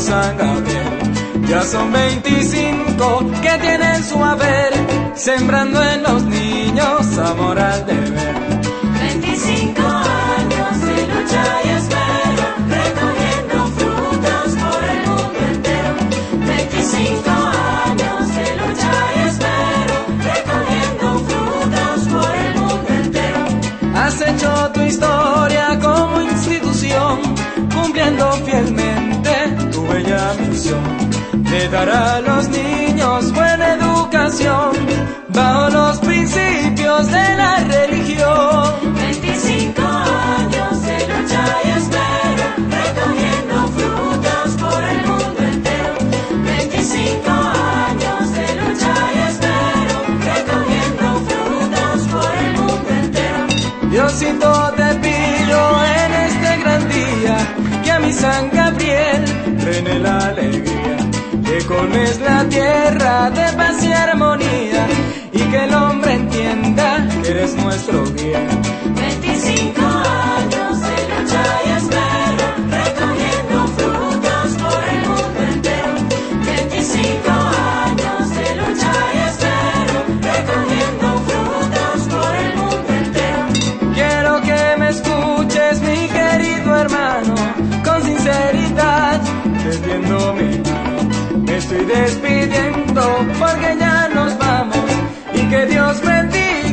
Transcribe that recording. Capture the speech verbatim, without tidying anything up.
San Gabriel. Ya son veinticinco que tienen su haber, sembrando en los niños amor al deber. veinticinco años de lucha y espero, recogiendo frutos por el mundo entero. veinticinco años de lucha y espero, recogiendo frutos por el mundo entero. Has hecho tu historia como institución, cumpliendo fielmente tu bella misión de dar a los niños buena educación bajo los principios de la religión. veinticinco años de lucha y espero, recogiendo frutos por el mundo entero. veinticinco años de lucha y espero, recogiendo frutos por el mundo entero. Diosito, te pido en este gran día que a mi San Gabriel reine la alegría, que colmes la tierra de paz y armonía, y que el hombre entienda que eres nuestro guía. veinticinco años de lucha y espero, recogiendo frutos por el mundo entero. veinticinco años de lucha y espero, recogiendo frutos por el mundo entero. Quiero que me escuches, mi querido hermano, con sinceridad, tendiendo mi mano. Me estoy despidiendo porque ya nos vamos, y que Dios bendiga